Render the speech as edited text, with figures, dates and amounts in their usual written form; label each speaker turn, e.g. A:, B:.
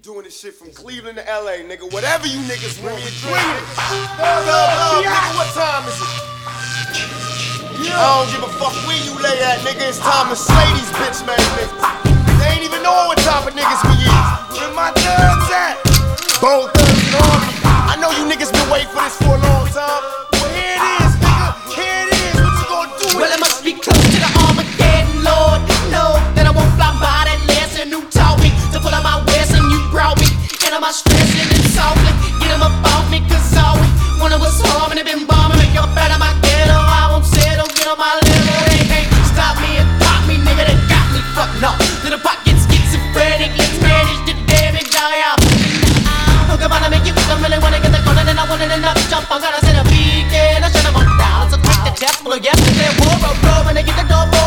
A: doing this shit from Cleveland to LA, nigga. Whatever you niggas want me to drink, nigga. What time is it? I don't give a fuck where you lay at, nigga. It's time to slay these bitch made niggas. They ain't even knowing what type of niggas we is. Where my thugs at? Bone thugs and army. I know you niggas been waiting for this for a long time. Well, here it is, nigga. Here it is. What you gonna do with it?
B: Well, I must be close to the Armageddon, Lord. No, that I won't fly by that lesson. Who taught me to pull out my west and you brought me. And I'm stressing and softly. Get them up off me, cause all we one of us harming and been bombing. Make up out of my ghetto. I won't settle, get on my level. They can't stop me and pop me, nigga. They got me fucked up. Little pockets schizophrenic. Let's manage the damage, y'all. Look about to make you I really wanna get the corner, then I want it enough jump. I'm gonna set a beacon. I shut them all down. So quick the chest full of yesterday. War, bro, when they get the door.